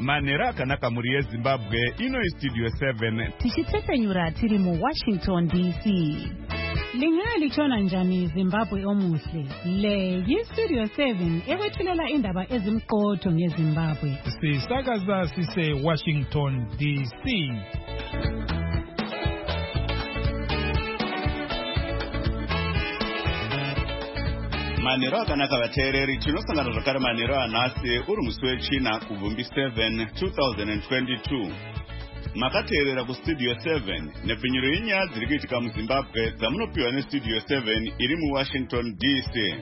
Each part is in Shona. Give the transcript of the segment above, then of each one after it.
Manhero akanaka muri yeZimbabwe, ino iStudio 7. Tichitsepenyura tiri muWashington DC. Lingalichona njani Zimbabwe omuhle? Le yiStudio 7 ekwethulela indaba ezimqotho ngeZimbabwe. Sisakaza sise Washington DC. Manhero akanaka vateereri, tinosangana zvakare manhero anhasi uri musi wechina kubvumbi 7 2022. Makateerera kuStudio 7 nepfinyuro yenyaya dziri kuitika muZimbabwe dzamunopiwa neStudio 7 iri muWashington DC.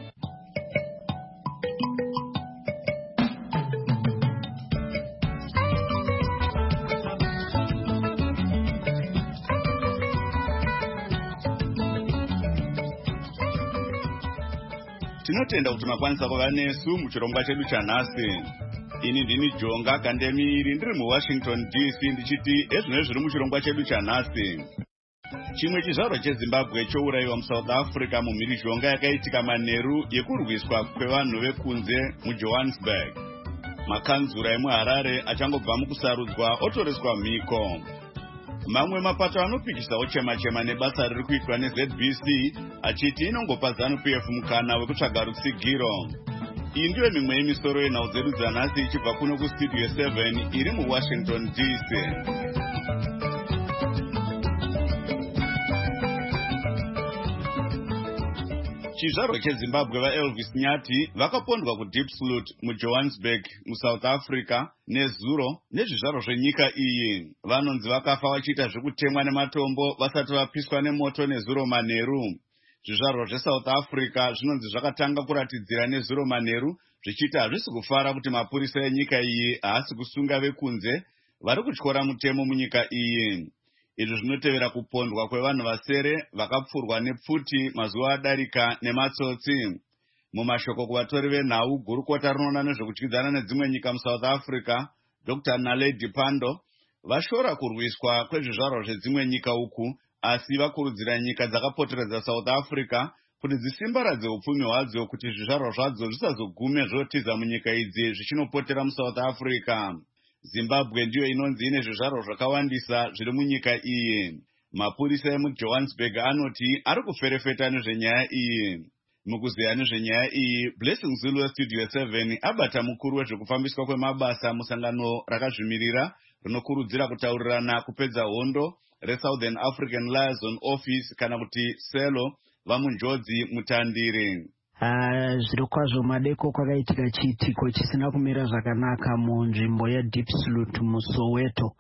Tinotenda kuti makwanisa kuva nesu muchirongwa chedu chanhasi. Ini ndini Jonga Kandemiri ndiri muWashington DC ndichiti ezvino zviri muchirongwa chedu chanhasi. Chimwe chizvarwa cheZimbabwe chourayiwa muSouth Africa mumhirizhonga yakaitika manheru yekurwiswa kwevanhu vekunze muJohannesburg. Makanzura emuHarare achangobva mukusarudzwa otoreswa mhiko. Mamwe mapato anopikisawo chema-chema nebasa riri kuitwa neZBC achiti inongopa ZANU-PF mukana wekutsvaga rutsigiro. Iyi ndiyo mimwe yemisoro yenhau dzedu dzanhasi ichibva kuno kuStudio 7 iri muWashington DC. Chizvarwa cheZimbabwe vaElvis Nyati vakapondwa kuDiepsloot muJohannesburg muSouth Africa nezuro nezvizvarwa zvenyika iyi. Vanonzi vakafa vachiita zvekutemwa nematombo vasati vapiswa nemoto nezuro manheru. Zvizvarwa zveSouth Africa zvinonzi zvakatanga kuratidzira nezuro manheru zvichiti hazvisi kufara kuti mapurisa enyika iyi haasi kusunga vekunze vari kutyora mutemo munyika iyi. Izvi zvinotevera kupondwa kwevanhu vasere vakapfurwa nepfuti mazuva adarika nematsotsi. Mumashoko kuvatori venhau, gurukota rinoona nezvekudyidzana nedzimwe nyika muSouth Africa, Dr. Naledi Pandor, vashora kurwiswa kwezvizvarwa zvedzimwe nyika uku, asi vakurudzira nyika dzakapoteredza South Africa kuti dzisimbaradze upfumi hwadzo kuti zvizvarwa zvadzo zvisazogume zvotiza munyika idzi zvichinopotera muSouth Africa. Zimbabwe ndiyo inonzi ine zvizvarwa zvakawandisa zviri munyika iyi. Mapurisa emuJohannesburg anoti ari kuferefeta nezvenyaya iyi. Mukuziya nezvenyaya iyi, Blessing Zulu weStudio 7 abata mukuru wezvekufambiswa kwemabasa musangano rakazvimirira rinokurudzira kutaurirana kupedza hondo reSouthern African Liaison Office kana kuti SELO vamunjodzi mutandire. Zviri kwazvo madeko kwakaitika chiitiko chisina kumira zvakanaka munzvimbo yeDiepsloot muSoweto,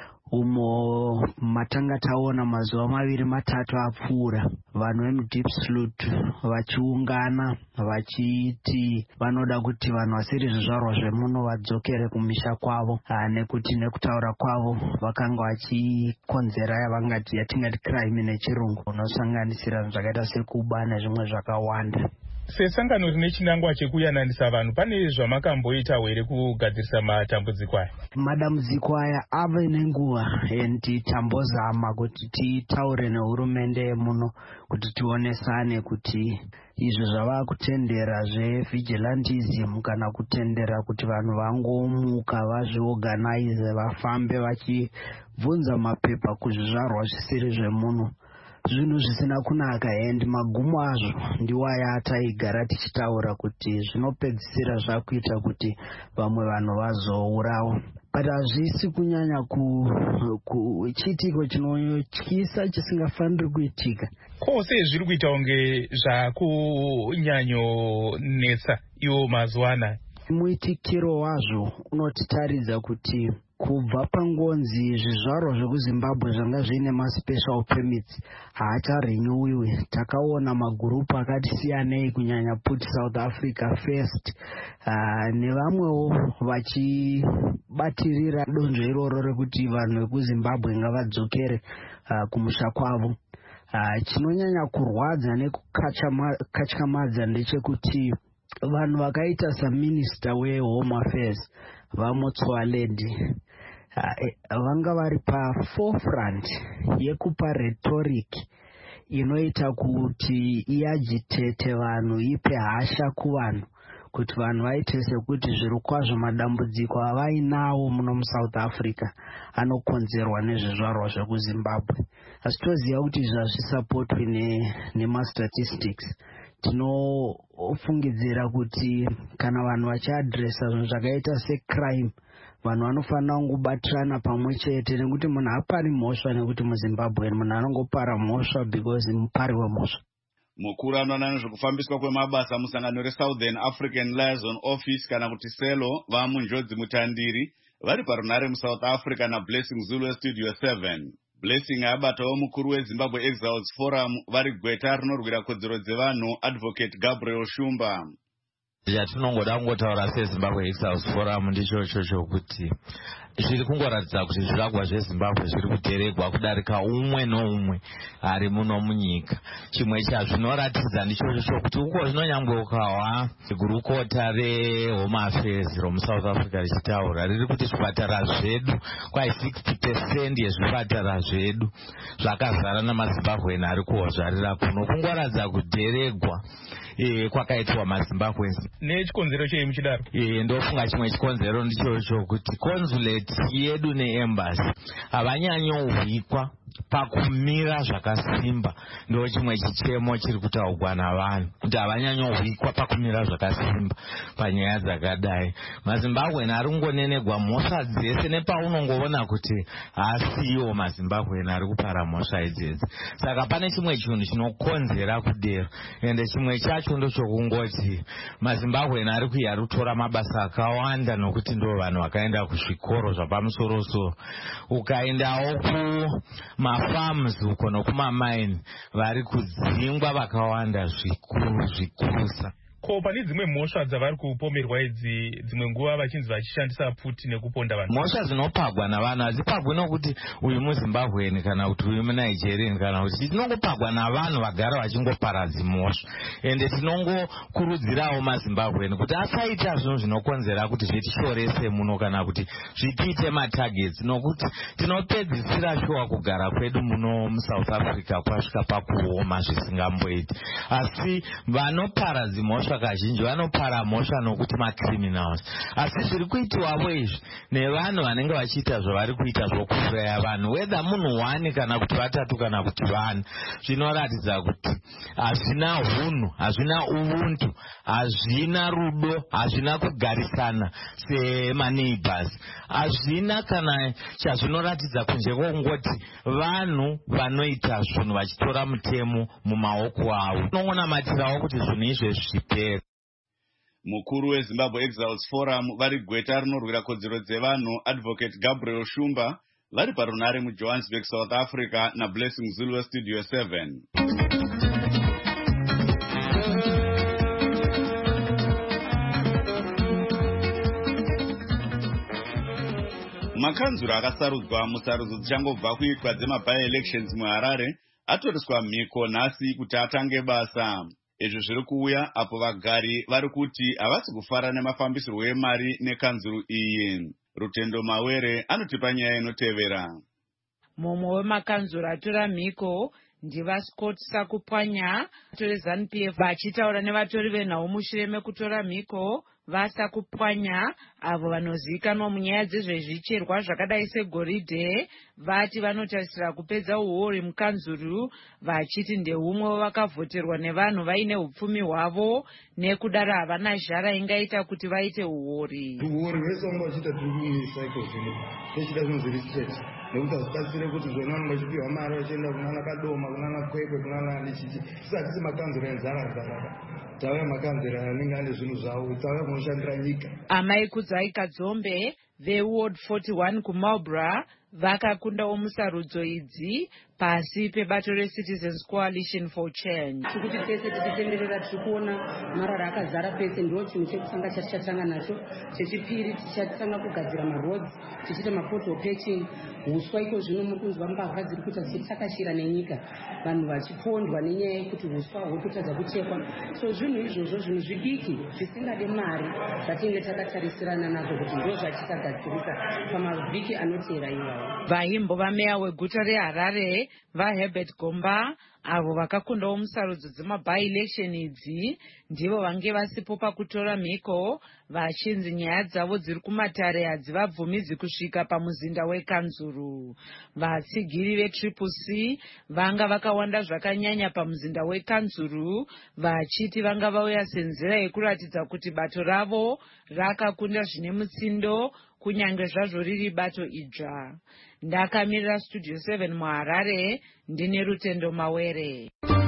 umo matanga taona mazuva 2-3 apfuura vanhu vemuDiepsloot vachiungana vachiti vanoda kuti vanhu vasiri zvizvarwa zvemuno vadzokere kumisha kwavo, nekuti nekutaura kwavo vakanga vachikonzera yatingati crime nechirungu, unosanganisira zvakaita sekuba nezvimwe zvakawanda. Sesangano rine chinangwa chekuyananisa vanhu, pane zvamakamboitawo here kugadzirisa matambudziko aya? Madambudziko aya ave nenguva tambozama kuti titaure nehurumende muno kuti tionesane kuti izvo zvava kutendera zvevigilantism kana kutendera kuti vanhu vangomuka vazviorganize vafambe vachibvunza mapepa kuzvizvarwa zvisiri zvemuno, zvinhu zvisina kunaka. And magumo azvo ndiwo aya taigara tichitaura kuti zvinopedzisira zvakuita kuti vamwe vanhu vazourawa. But hazvisi kunyanya chiitiko chinotyisa chisingafaniri kuitika. Kwose zviri kuita kunge zvakunyanyonetsa iwo mazuva anaya. Muitikiro wazvo unotitaridza kuti kubva pangonzi zvizvarwa zvekuZimbabwe zvanga zvine maspecial permits haacharenewiwi. Takaona magurupu akati siyanei kunyanya Put South Africa First nevamwewo vachibatirira donzvo iroro rekuti vanhu vekuZimbabwe ngavadzokere kumusha kwavo. Chinonyanya kurwadza nekukatyamadza ndechekuti vanhu vakaita saMinister weHome Affairs vaMotsoaledi vanga vari paforefront yekupa rhetoric inoita kuti iagitete vanhu, ipe hasha kuvanhu kuti vanhu vaite sekuti zviri kwazvo madambudziko avainawo muno muSouth Africa anokonzerwa nezvizvarwa zvekuZimbabwe. Asi toziva kuti izvi hazvisapotwi nemastatistics. Tinofungidzira kuti kana vanhu vachiadresa zvinhu zvakaita secrime, vanhu vanofanira kungobatirana pamwe chete, nekuti munhu hapari mhosva nekuti muZimbabwe munhu anongopara mhosva because mupari wemhosva. Mukuru anoona nezvekufambiswa kwemabasa musangano reSouthern African Liaison Office kana kuti SELO vamunjodzi mutandiri vari parunare muSouth Africa naBlessing Zulu Studio 7. Blessing abatawo mukuru weZimbabwe Exiles Forum vari gweta rinorwira kodzero dzevanhu Advocate Gabriel Shumba. Yatinongoda kungotaura seZimbabwe Exiles Forum ndicho kuti zviri kungoratidza kuti zviragwa zveZimbabwe zviri kuteregwa kudarika umwe noumwe ari muno munyika. Chimwe chazvinoratidza ndicho kuti uko zvinonyangeukawa gurukota reHome Affairs romuSouth Africa richitaura riri kuti zvipatara zvedu kwai 60% yezvipatara zvedu zvakazara namaZimbabweni ari kuozvarira kuno. Kungoratidza kuteregwa kwakaitwa maZimbabwenzi. Nechikonzero chei muchidaro? Ndofunga chimwe chikonzero ndicho kuti consulate yedu neembassy havanyanyouhwikwa pakumira zvakasimba. Ndo chimwe chichemo chiri kutaurwa navanhu kuti havanyanyouhwikwa pakumira zvakasimba panyaya dzakadai. maZimbabweni ari kungonenegwa mhosva dzese, nepaunongoona kuti hasiwo maZimbabweni ari kupara mhosva idzedzi. Saka pane chimwe chinhu chinokonzera kudero, ende chimwe chacho ndechokungoti maZimbabweni ari kuyarutora mabasa akawanda nokuti ndo vanhu vakaenda kuzvikoro zvapamusoro-soro. Ukaendawo kumafarms uko nokumamaini vari kudzingwa vakawanda zvikurusa. Ko pane dzimwe mhosva dzavari kupomerwa idzi dzimwe nguva vachinzi vachishandisa pfuti nekuponda vanhu? Mhosva dzinopagwa navanhu hadzipagwi nokuti uyu muZimbabweni kana kuti uyu muNigerian kana kuti, tinongopagwa navanhu vagara vachingoparadzi mhosva. Ende tinongokurudzirawo maZimbabweni kuti asaita zvinhu zvinokonzera kuti zvitishorese muno kana kuti zvitiite matargets, nokuti tinopedzisira shuwa kugara kwedu muno muSouth Africa kwasvika pakuoma zvisingamboiti. Asi vanoparadzi mhosva kazhinji vanopara mhosva nokuti macriminals. Asi zviri kuitiwawo izvi nevanhu vanenge vachiita zvavari kuita zvokuuraya vanhu, whether munhu 1 kana kuti 3 kana kuti 4, zvinoratidza kuti hazvina hunhu, hazvina ubuntu, hazvina rudo, hazvina kugarisana semaneighbors, hazvina kana chazvinoratidza kunze kwokungoti vanhu vanoita zvinhu vachitora mutemo mumaoko avo. Tinongonamatirawo kuti zvinhu izvezvi zvipere. Mukuru weZimbabwe Exiles Forum vari gweta rinorwira kodzero dzevanhu Advocate Gabriel Shumba vari parunare muJohannesburg, South Africa naBlessing Zulu Studio 7. Makanzura akasarudzwa musarudzo dzichangobva kuitwa dzemaby-elections muHarare atoriswa mhiko nhasi kuti atange basa. Izvi zviri kuuya apo vagari vari kuti havasi kufara nemafambisirwo emari nekanzuru iyi. Rutendo Mawere anotipa nyaya inotevera. Mumwe wemakanzura atora mhiko ndivaScott Sakupwanya veZANU-PF vachitaura nevatori venhau mushure mekutora mhiko vaSakupwanya avo vanozivikanwa munyaya dzezvezvicherwa zvakadai segoridhe vati vanotarisira kupedza uori mukanzuru, vachiti ndehumwe wavakavhoterwa nevanhu vaine upfumi hwavo nekudaro havana zhara ingaita kuti vaite uori. Uori hwese vanga vachiita tiri kuisa iko zvino nechida zvinonzi research nekuti hazvibatsire kuti zvona vanenge vachipiwa mari vachienda kunana Kadoma, kunana Kwekwe, kunana Nichichi. Sisi hatisi makanzura enzara tauya makanzura anenge ane zvinhu zvavo, tauya kunoshandira nyika. Amai Kudzai Kadzombe veWard 41 kuMarlborough vakakundawo musarudzo idzi pasi pebato reCitizens Coalition for Change. Kuti pese tichitenderera tichikuona marara akazara pese, ndo chinhu chekutanga chatichatanga nacho. Chechipiri tichatanga kugadzira maroads, tichita mapoto patching. Huswa iko zvino muri kunzwa mbavha dziri kuita dzichitakashira nenyika, vanhu vachipondwa nenyaya yekuti huswa hwekutadza kuchekwa. So zvinhu izvozvo zvinhu zvidiki zvisingade mari zvatinge takatarisirana nazvo kuti ndo zvachitagadzira zvichagadzirika pamavhiki anotevera iwayo. Vaimbo vameya weguta reHarare vaHerbert Gomba avo vakakundawo musarudzo dzema-by-election idzi ndivo vange vasipo pakutora mhiko vachinzi nyaya dzavo dziri kumatare hadzivabvumidzi kusvika pamuzinda wekanzuru. Vatsigiri vetriple C vanga vakawanda zvakanyanya pamuzinda wekanzuru vachiti vanga vauya senzira yekuratidza kuti bato ravo rakakunda zvine mutsindo kunyange zvazvo riri bato idzva. Ndakamirira Studio 7 muHarare ndine Rutendo Mawere.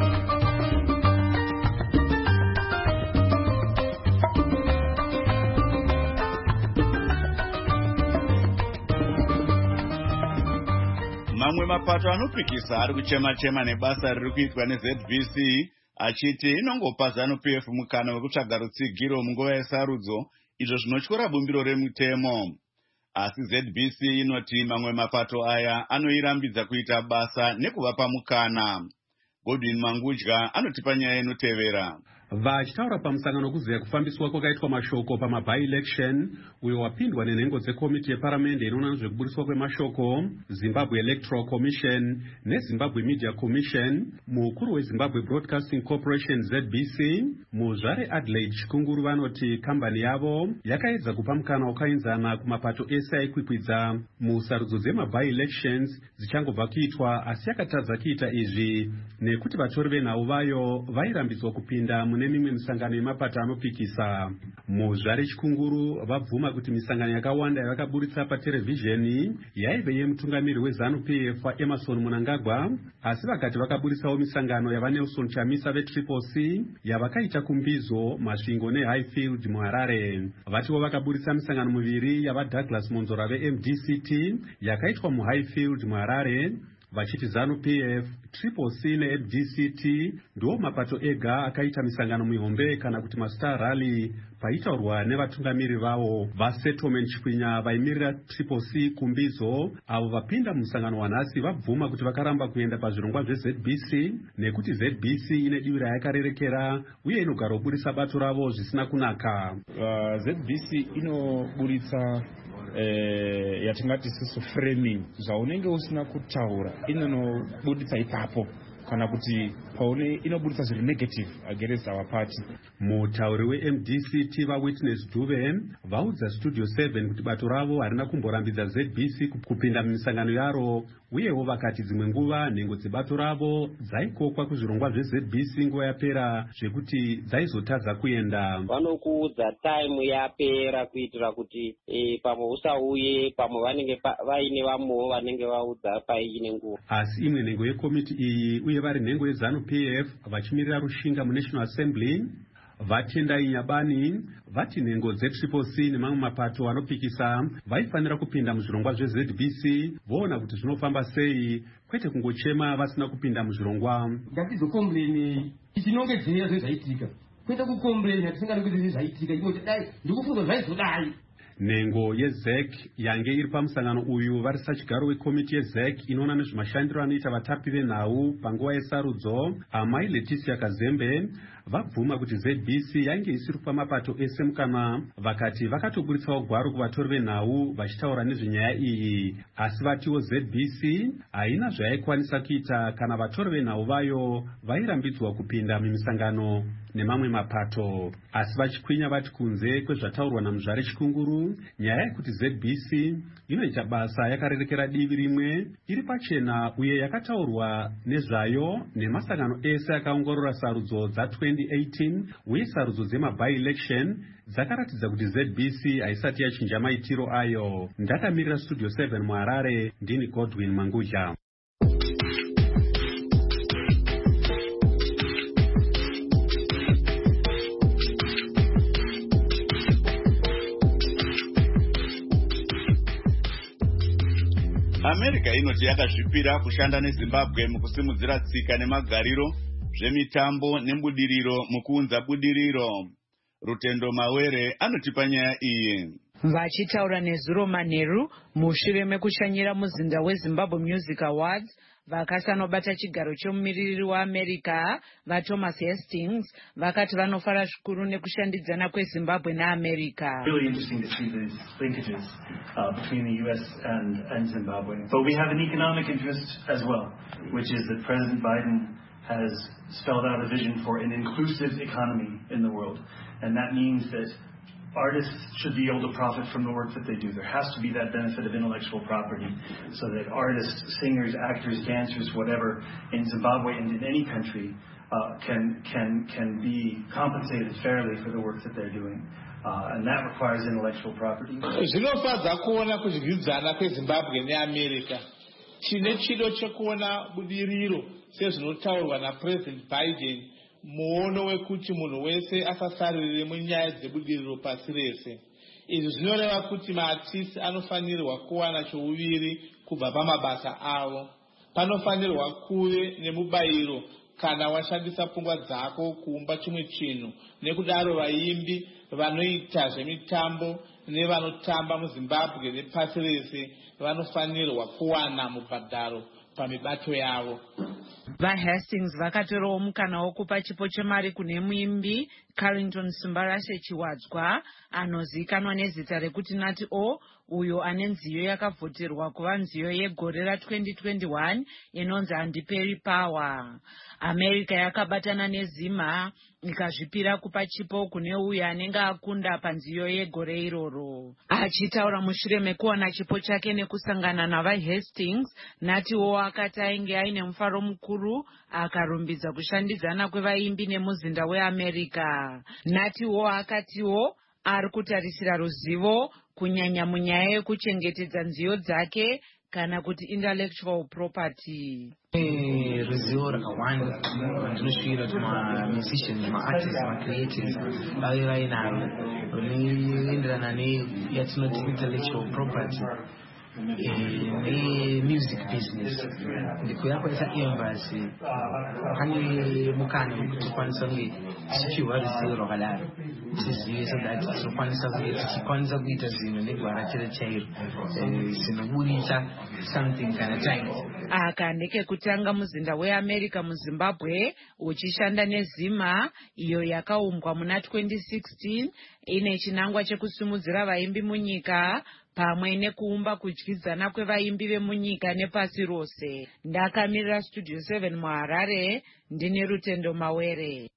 Mamwe mapato anopikisa ari kuchema-chema nebasa riri kuitwa neZBC achiti inongopa ZANU-PF mukana wekutsvaga rutsigiro munguva yesarudzo izvo zvinotyora bumbiro remutemo. Asi ZBC inoti mamwe mapato aya anoirambidza kuita basa nekuvapa mukana. Godwin Mangudya anotipa nyaya inotevera. Vachitaura pamusangano kuziya kufambiswa kwakaitwa mashoko pama-by-election uyo wapindwa nenhengo dzekomiti yeparamende inoona nezvekubudiswa kwemashoko, Zimbabwe Electoral Commission neZimbabwe Media Commission, mukuru weZimbabwe Broadcasting Corporation ZBC muzvare Adelaide Chikunguru vanoti kambani yavo yakaedza kupa mukana wakainzana kumapato ese aikwikwidza musarudzo dzema-by-elections dzichangobva kuitwa, asi yakatadza kuita izvi nekuti vatori venhau vayo vairambidzwa kupinda mune mimwe misangano yemapato anopikisa. Muzvare Chikunguru vabvuma kuti misangano yakawanda yavakaburitsa paterevhizheni yaive yemutungamiri weZANU-PF Emerson Mnangagwa, asi vakati vakaburitsawo misangano yavaNelson Chamisa veTriple C yavakaita kuMbizo, Masvingo neHighfield muHarare. Vatiwo vakaburitsa misangano miviri yavaDouglas Monzora veMDCT yakaitwa muHighfield muHarare, vachiti ZANU-PF, Triple C neMDCT ndiwo mapato ega akaita misangano mihombe kana kuti maStar Rally paitaurwa nevatungamiri vavo. VaSettlement Chikwinya vaimirira Triple C kuMbizo avo vapinda musangano wanhasi vabvuma kuti vakaramba kuenda pazvirongwa zveZBC nekuti ZBC ine divi rayakarerekera uye inogara kubudisa bato ravo zvisina kunaka. ZBC inoburitsa yatingati siso framing zvaunenge usina kutaura inonobuditsa ipapo kana kuti paune inobuditsa zviri negative against our party. Mutauri weMDCT vaWitness Dube vaudza Studio 7 kuti bato ravo harina kumborambidza ZBC kupinda mumisangano yaro, uyewo vakati dzimwe nguva nhengo dzebato ravo dzaikokwa kuzvirongwa zveZBC nguva yapera zvekuti dzaizotadza kuenda. Vanokuudza time yapera kuitira kuti pamwe usauye, pamwe vanenge vaine vamwewo vanenge vaudza paine nguva. Asi imwe nhengo yekomiti iyi uye vari nhengo yeZANU-PF vachimirira Rushinga muNational Assembly Vatendai Nyabani vati nhengo dzeTriple C nemamwe mapato anopikisa vaifanira kupinda muzvirongwa zveZBC voona kuti zvinofamba sei, kwete kungochema vasina kupinda muzvirongwa. Ngatizokombleni ichinongedzera zvezvaitika, kwete kukombleni atisingadi kuti zvezvaitika ivo dai ndikufunga zvaizodai. Nhengo yeZEC yange iri pamusangano uyu vari sachigaro wekomiti yeZEC inoona nezvemashandiro anoita vatapi venhau panguva yesarudzo, Amai Leticia Kazembe vabvuma kuti ZBC yange isiri kupa mapato ese mukana, vakati vakatoburitsawo gwaro kuvatori venhau vachitaura nezvenyaya iyi, asi vatiwo ZBC haina zvayaikwanisa kuita kana vatori venhau vayo vairambidzwa kupinda mumisangano nemamwe mapato. Asi vachikwinya vati kunze kwezvataurwa naMuzvare Chikunguru, nyaya yekuti ZBC inoita basa yakarerekera divi rimwe iri pachena uye yakataurwa nezvayo nemasangano ese akaongorora sarudzo dza2018 uye sarudzo dzema-by-election dzakaratidza kuti ZBC haisati yachinja maitiro ayo. Ndakamirira Studio 7 muHarare, ndini Godwin Mangudya. America inoti yakazvipira kushanda neZimbabwe mukusimudzira tsika nemagariro zvemitambo nembudiriro mukuunza budiriro. Rutendo Mawere anotipa nyaya iyi. Vachitaura neZuro Manheru mushure mekushanyira muzinda weZimbabwe Music Awards, vakasanobata chigaro chemumiriri weamerica vaThomas Hastings vakati vanofara zvikuru nekushandidzana kweZimbabwe neAmerica. Really interesting to see these linkages between the US and Zimbabwe. But we have an economic interest as well, which is that President Biden has spelled out a vision for an inclusive economy in the world. And that means that artists should be able to profit from the work that they do. There has to be that benefit of intellectual property so that artists, singers, actors, dancers, whatever, in Zimbabwe and in any country can be compensated fairly for the work that they're doing. And that requires intellectual property. Zvinofadza kuona kuzvidzana kweZimbabwe neAmerica. Chine chido chekuona budiriro sezvinotaurwa naPresident Biden, muono wekuti munhu wese asasarire munyaya dzebudiriro pasi rese. Izvi zvinoreva kuti maartisti anofanirwa kuwana chouviri kubva pamabasa avo. Panofanirwa kuve nemubayiro kana washandisa pfungwa dzako kuumba chimwe chinhu. Nekudaro vaimbi vanoita zvemitambo nevanotamba muZimbabwe nepasi rese vanofanirwa kuwana mubhadharo pamibato yavo. VaHastings vakatorawo mukana wokupa chipo chemari kune muimbi Carrington Simbarashe Chiwadzwa anozivikanwa nezita rekuti Nati O, uyo ane nziyo yakavhoterwa kuva nziyo yegore ra2021 inonzi Handiperi Power. America yakabatana neZima ikazvipira kupa chipo kune uyo anenge akunda panziyo yegore iroro. Achitaura mushure mekuwana chipo chake nekusangana navaHastings, Nati O akati ainge aine mufaro mukuru akarumbidza kushandidzana kwevaimbi nemuzinda weAmerica. Nati O akatiwo ari kutarisira ruzivo kunyanya munyaya yekuchengetedza nziyo dzake kana kuti intellectual property. Ruzivo rakawanda ndinosvira kuti musicians, artists, creators vave vainaro runoenderana neyatinoti intellectual property music business. Ndikuya kwaisa embassy pane mukana wekuti kwanisa kunge tichipiwa ruzivo rwakadaro tizive so that tinokwanisa kunge tichikwanisa kuita zvinhu negwara chero chairo zvinoburitsa something kana tight. Aka ndekekutanga muzinda weAmerica muZimbabwe uchishanda neZima iyo yakaumbwa muna 2016 ine chinangwa chekusimudzira vaimbi munyika pamwe nekuumba kudyidzana kwevaimbi vemunyika nepasi rose. Ndakamirira Studio 7 muHarare, ndine Rutendo Mawere.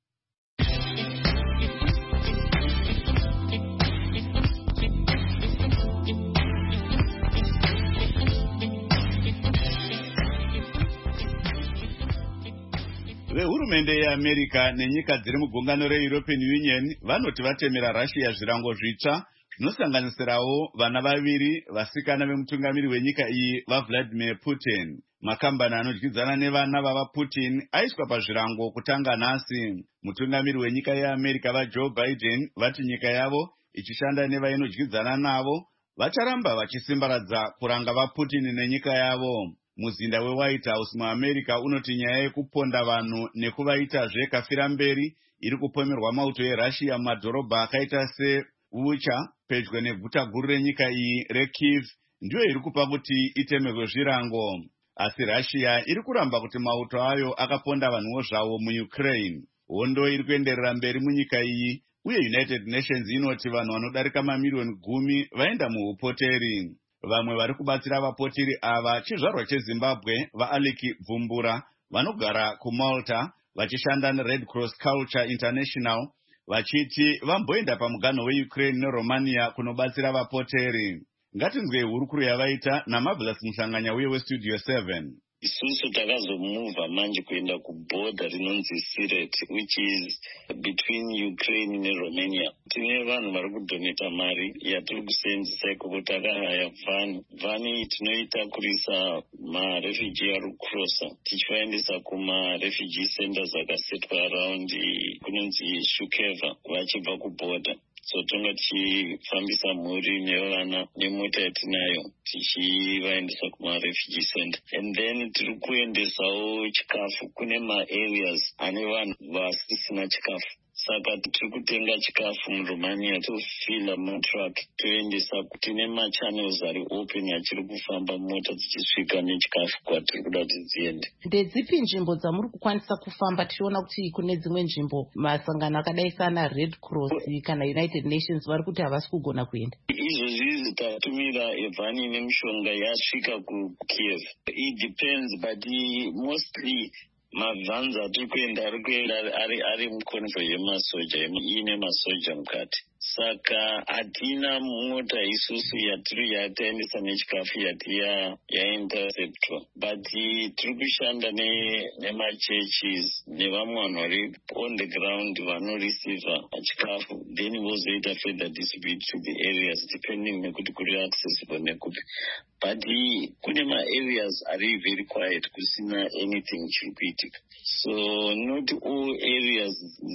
Vehurumende yeAmerica nenyika dziri mugungano reEuropean Union vanoti vatemera Russia zvirango zvitsva zvinosanganisirawo vana vaviri vasikana vemutungamiri wenyika iyi vaVladimir Putin. Makambani anodyidzana nevana vavaPutin aiswa pazvirango kutanga nhasi. Mutungamiri wenyika yeAmerica vaJoe Biden vati nyika yavo ichishanda nevainodyidzana navo vacharamba vachisimbaradza kuranga vaPutin nenyika yavo. Muzinda weWhite House muAmerica unoti nyaya yekuponda vanhu nekuvaitazve kafira mberi iri kupomerwa mauto eRussia mumadhorobha akaita seUcha pedyo neguta guru renyika iyi reKyiv ndiyo iri kupa kuti itemerwe zvirango. Asi Russia iri kuramba kuti mauto ayo akaponda vanhuwo zvavo muUkraine. Hondo iri kuenderera mberi munyika iyi uye United Nations inoti vanhu vanodarika mamiliyoni 10 vaenda muupoteri. Vamwe vari kubatsira vapoteri ava chizvarwa cheZimbabwe vaAleki Bvumbura vanogara kuMalta vachishanda neRed Cross Culture International vachiti vamboenda pamuganho weUkraine neRomania kunobatsira vapoteri. Ngatinzwe hurukuru yavaita naMarvelous Muhlanganya uye weStudio 7. Isusu takazomuvha manje kuenda kubhodha rinonzi Siret, which is between Ukraine neRomania. Tine vanhu vari kudoneta mari yatiri kusenzesa ikoko. Takahaya vhani tinoita kurisa marefugee ari kucrossa tichivaendesa kumarefugee centers akasetwa around kunonzi Shukeva vachibva kubhodha. So tonga tichifambisa mhuri nevana nemota yatinayo tichivaendesa kumarefugee center. And then tiri kuendesawo chikafu kune maareas ane vanhu vasisina chikafu. saka tiri kutenga chikafu muRomania tofila matruck toendesa. Tine machannels ari open achiri kufamba mota dzichisvika nechikafu kwatiri kuda kuti dziende. Ndedzipi nzvimbo dzamuri kukwanisa kufamba? Tichiona kuti kune dzimwe nzvimbo masangano akadai sana Red Cross kana United Nations vari kuti havasi kugona kuenda. Izvozvi tatumira evhani nemishonga yasvika kuKiev. It depends, but mostly mavhans atiri kuenda ari mukonvo yemasoja, ine masoja mukati. Saka hatina mota isusu yataendesa nechikafu yainterceptwa, but tiri kushanda nemachurches nevamwe vanhu vari on the ground vanoreceiva chikafu, then vozoita further distribute to the areas depending nekuti kuri accessible nekupi. But kune ma-areas ari very quiet, kusina anything chiri kuitika. So not all areas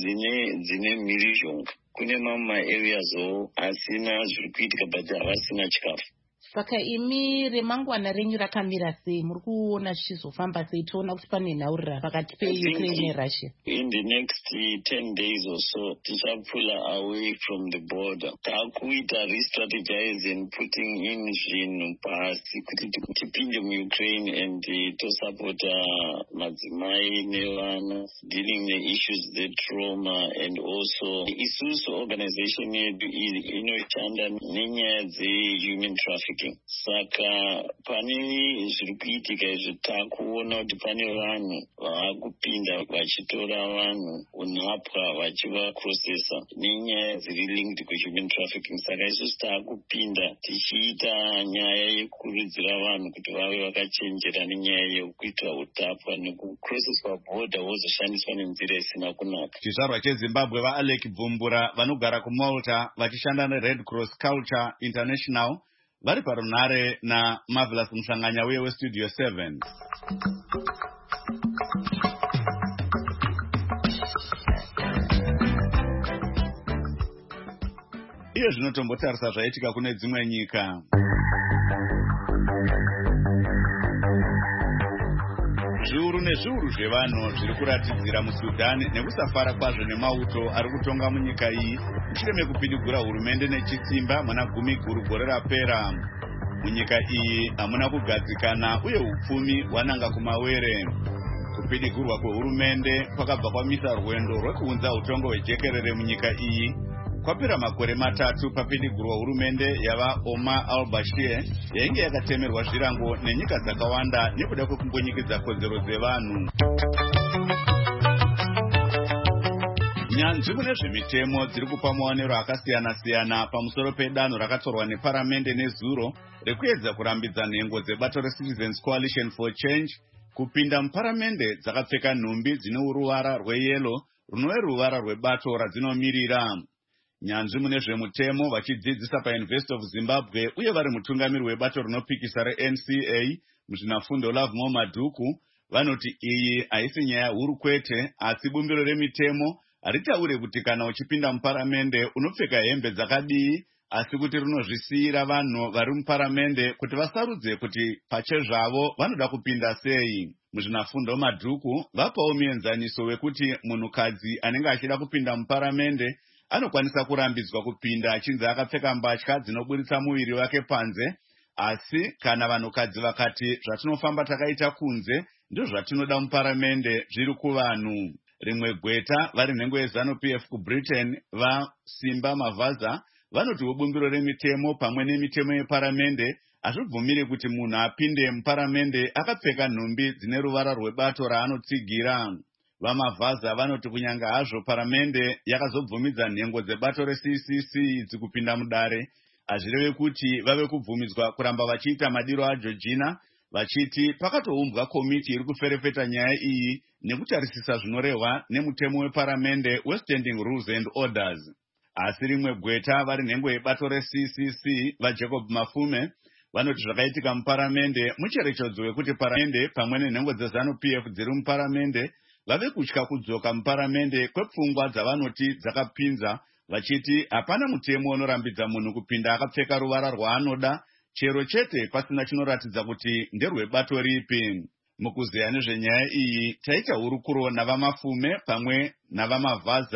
dzine mhirizhonga. Kune mamwe areas asina zviri kuitika but havasina chikafu. Saka imi remangwana renyu rakamira sei? Muri kuona zvichizofamba sei? Toona kuti pane nhaurira pakati peUkraine neRussia. In the next 10 days or so, tichapula away from the border. Takuita re-strategize and putting in zvinhu pasi kuti tipinde muUkraine and tosupporta madzimai nevana dealing the issues, the trauma, and also isusu organization yedu inoshanda nenyaya dzehuman trafficking. Saka pane zviri kuitika izvi takuona kuti pane vanhu vakupinda vachitora vanhu unhapwa vachivaprocessa nenyaya dziri linked kuhuman trafficking. Saka isusu takupinda tichiita nyaya yekukurudzira vanhu kuti vave vakachenjera nenyaya yekuita utapwa nekucrosseswa border wozoshandiswa nenzira isina kunaka. Chizvarwa cheZimbabwe vaAlec Bvumbura vanogara kuMalta vachishanda neRed Cross Culture International vari parunhare naMarvelous Musanganya uye weStudio 7. Iyo zvinotombotarisa zvaitika kune dzimwe nyika. Zviuru nezviuru zvevanhu zviri kuratidzira muSudani nekusafara kwazvo nemauto ari kutonga munyika iyi mushure mekupidigura hurumende nechitsimba muna gumi guru gore rapera. Munyika iyi hamuna kugadzikana uye upfumi hwananga kumawere. Kupidigurwa kwehurumende kwakabva kwamisa rwendo rwekuunza utongo hwejekerere munyika iyi. Kwapera makore matatu papidigurwa hurumende yava Omar al-Bashir yainge yakatemerwa zvirango nenyika dzakawanda nekuda kwekumbonyikidza kodzero dzevanhu. Nyanzvi mune zvemitemo dziri kupa maonero akasiyana-siyana pamusoro pedanho rakatorwa neparamende nezuro rekuedza kurambidza nhengo dzebato reCitizens Coalition for Change kupinda muparamende dzakapfeka nhumbi dzine ruvara rweyero runove ruvara rwebato radzinomirira. Nyanzvi mune zvemutemo vachidzidzisa paUniversity of Zimbabwe uye vari mutungamiri webato rinopikisa reNCA muzvinafundo Lovemore Madhuku vanoti iyi haisi nyaya huru kwete, asi bumbiro remitemo haritaure kuti kana uchipinda muparamende unopfeka hembe dzakadii, asi kuti rinozvisiyira vanhu vari muparamende kuti vasarudze kuti pachezvavo vanoda kupinda sei. Muzvinafundo Madhuku vapawo muenzaniso wekuti munhukadzi anenge achida kupinda muparamende anokwanisa kurambidzwa kupinda achinzi akapfeka mbatya dzinoburitsa muviri wake panze, asi kana vanhukadzi vakati zvatinofamba takaita kunze ndizvo zvatinoda muparamende zviri kuvanhu. Rimwe gweta vari nhengo yeZANU-PF kuBritain vaSimba Mavaza vanoti bumbiro remitemo pamwe nemitemo yeparamende hazvibvumiri kuti munhu apinde muparamende akapfeka nhumbi dzine ruvara rwebato raanotsigira. VaMavaza vanoti kunyanga hazvo paramende yakazobvumidza nhengo dzebato reCCC idzi kupinda mudare, hazvireve kuti vave kubvumidzwa kuramba vachiita madiro aJorgina, vachiti pakatoumbwa komiti iri kuferefeta nyaya iyi nekutarisisa zvinorehwa nemutemo weparamende weStanding Rules and Orders. Asi rimwe gweta vari nhengo yebato reCCC vaJacob Mafume vanoti zvakaitika muparamende mucherechedzo wekuti paramende pamwe nenhengo dzeZANU-PF dziri muparamende vave kutya kudzoka muparamende kwepfungwa dzavanoti dzakapinza, vachiti hapana mutemo unorambidza munhu kupinda akapfeka ruvara rwaanoda, chero chete pasina chinoratidza kuti nderwebato ripi. Mukuzeya nezvenyaya iyi taita hurukuro navaMafume pamwe navaMavaza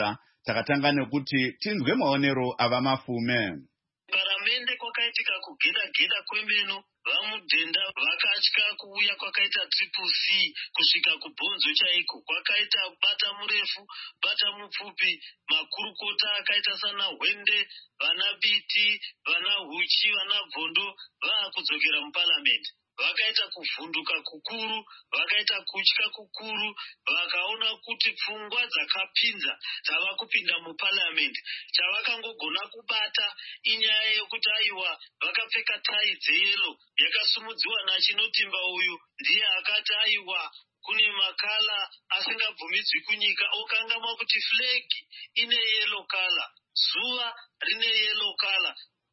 takatanga nekuti tinzwe maonero avamafume. Paramende kwakaitika kugeda kwemeno, vamudhenda vakatya kuuya kwakaita triple C kusvika kubhonzo chaiko, kwakaita bata murefu bata mupfupi, makurukota akaita sana Hwende, vana Biti, vana Huchi, vana Bvondo vaakudzokera muparamende. Vakaita kuvhunduka kukuru, vakaita kutya kukuru, vakaona kuti pfungwa dzakapinza dzava kupinda muparamende. Chavakangogona kubata inyaya yekuti aiwa vakapfeka tai dzeyero yakasumudziwa nachinotimba uyu ndiye akati aiwa kune makala asingabvumidzwi kunyika, okangama kuti flag ine yellow color, zuva rine yellow color,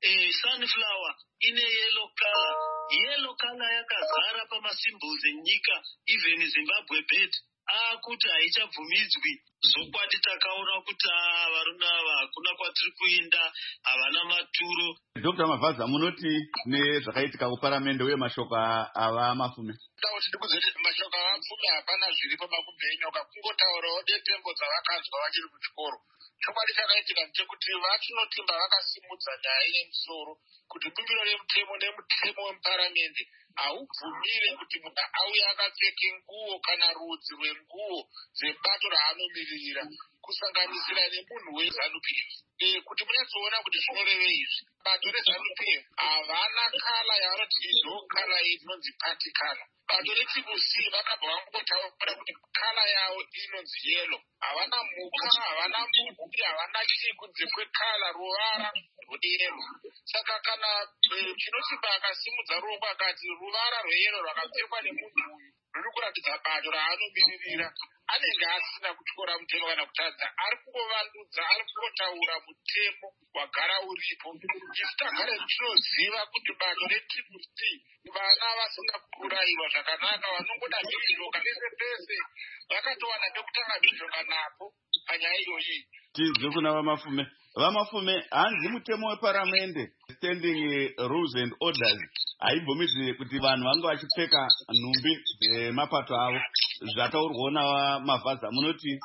sunflower ine yellow color. Yellow color yakazara pamasymbols enyika, even Zimbabwe bird akuti haichabvumidzwi. Zokwati takaona kuti varume ava hakuna kwatiri kuenda, havana maturo. Dr. Mavhaza, munoti nezvakaitika kuparamende uye mashoko avamafume? Kuti ndikuzoti mashoko avapfume hapana zviripo makubhenyoka, kungotaurawo detembo dzavakanzwa vachiri kuchikoro. Chokwadi chakaitika ndechekuti vachinotimba vakasimudza nyaya yemusoro kuti bumbiro remutemo nemutemo wemuparamende haubvumire kuti munhu auye akapfeke nguo kana rudzi rwenguo dzebato raanomirira, kusanganisira nemunhu weZANU-PF. Kuti munyatsoona kuti zvinorevei izvi, bato reZANU-PF havana kala yavanoti idzo kala inonzi party kala. Bato retriple C vakabva vangotaura kuti kala yavo inonzi yellow. Havana mhuka, havana mbuti, havana chiku dzekwekala ruvara rweyero. Saka kana chinotimba akasimudza ruoko akati ruvara rweyero rwakapfekwa nemunhu uyu ruri kuratidza bato raanomiririra, anenge asina kutyora mutemo kana kutadza, ari kungovandudza, ari kungotaura mutemo wagara uripo. Isu tagare tinoziva kuti bato retriple C vana vasina kuurayiwa zvakanaka, vanongoda mhirizhoka pese pese, vakatowana pekutanga mhirizhoka napo panyaya iyoyi. Tizwe kuna vamafume. Vamafume, hanzi mutemo weparamende standing rules and orders haibvumidzi kuti vanhu vange vachipfeka nhumbi dzemapato avo, zvataurwawo naMavhaza. Munoti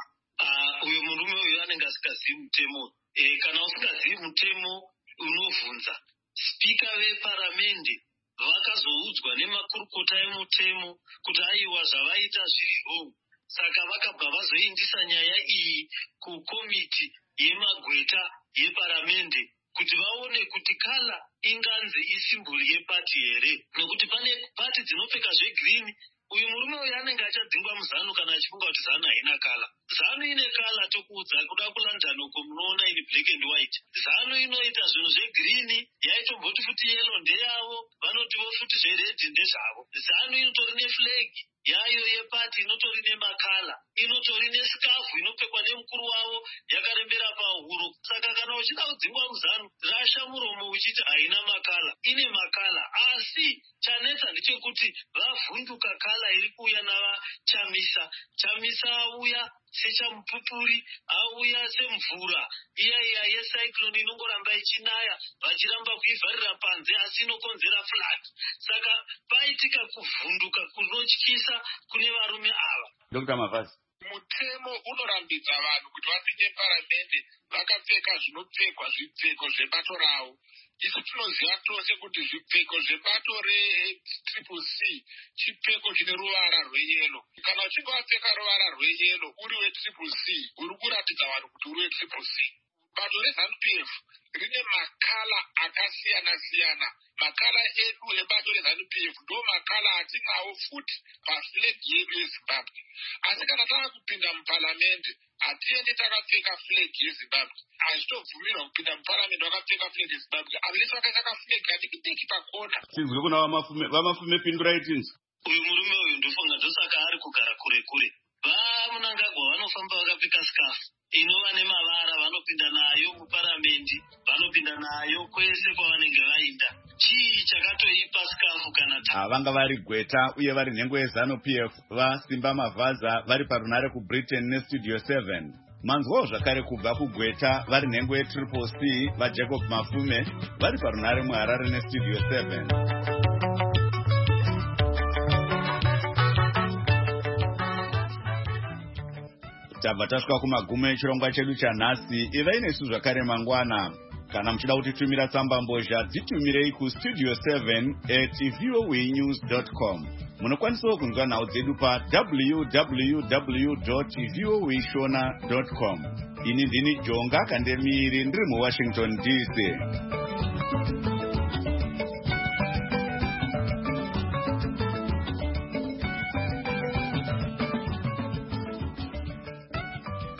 uyu murume uyu anenge asikazivi mutemo. Kana usikazivi mutemo unovhunza. Spika veparamende vakazoudzwa nemakurukota emutemo kuti aiwa zvavaita zviri wrong, saka vakabva vazoindisa nyaya iyi kukomiti yemagweta yeparamende kuti vaone kuti kala inganzi isimboli yepati here, nokuti pane pati dzinopfeka zvegirini. Uyu murume uyu anenge achadzingwa muZANU kana achifunga kuti ZANU haina kala. ZANU ine kala, tokuudza kuda kuLondon uko munoona ini black and white. ZANU inoita zvinhu zvegirini, yaitomboti futi yellow ndeyavo, vanotivo futi zveredhi ndezvavo. ZANU inotori neflag yayo yepati, inotori nemakala, inotori nesikafu inopfekwa nemukuru wavo yakarembera pahuro. Saka kana uchida kudzingwa muZANU, rasha muromo uchiti haina makala. Ine makala, asi chanetsa ndechekuti vavhunduka kala iri kuuya navaChamisa. Chamisa auya sechamupupuri, auya semvura iya yecyclone inongoramba ichinaya, vachiramba kuivharira panze asi inokonzera flood. Saka paitika kuvhunduka kunotyisa kune varume ava. Dr. Mavhaza, mutemo unorambidza vanhu kuti vapinde paramende vakapfeka zvinopfekwa zvipfeko zvebato ravo. Isu tinoziva tose kuti zvipfeko zvebato retriple C chipfeko chine ruvara rweyero. Kana uchinge wapfeka ruvara rweyero uri wetriple C, uri kuratidza vanhu kuti uri wetriple C. Bato reZANU-PF rine makala akasiyana siyana. Makala edu ebato reZANU-PF ndo makala atinawo futi paflag yedu yeZimbabwe. Asi kana tava kupinda muparamende hatiendi takapfeka flag yeZimbabwe. Hazvitobvumirwa kupinda muparamende wakapfeka flag yeZimbabwe, unless wakaisaka flag kadiki pakona. Tinzwe kuna vamafume, pindurai tinzwe. Uyu murume uyu ndofunga ndosaka ari kugara kure kure. Vamunangagwa vanofamba vakapfeka scarf inova nemavara, vanopinda nayo muparamende, vanopinda nayo kwese kwavanenge vainda. Chii chakatoipa scarf kana vanga vari gweta uye vari nhengo yeZANU-PF vaSimba Mavhaza vari parunare kuBritain neStudio 7. Manzwawo zvakare kubva kugweta vari nhengo yeTriple C vaJacob Mafume vari parunare muHarare neStudio 7. tabva tasvika kumagumo echirongwa chedu chanhasi. ivai nesu zvakare mangwana. Kana muchida kutitumira tsamba mbozha, dzitumirei kustudio 7@voanews.com. Munokwanisawo kunzwa nhau dzedu pa www.voashona.com. Ini ndini Jonga Kandemiri ndiri muWashington DC.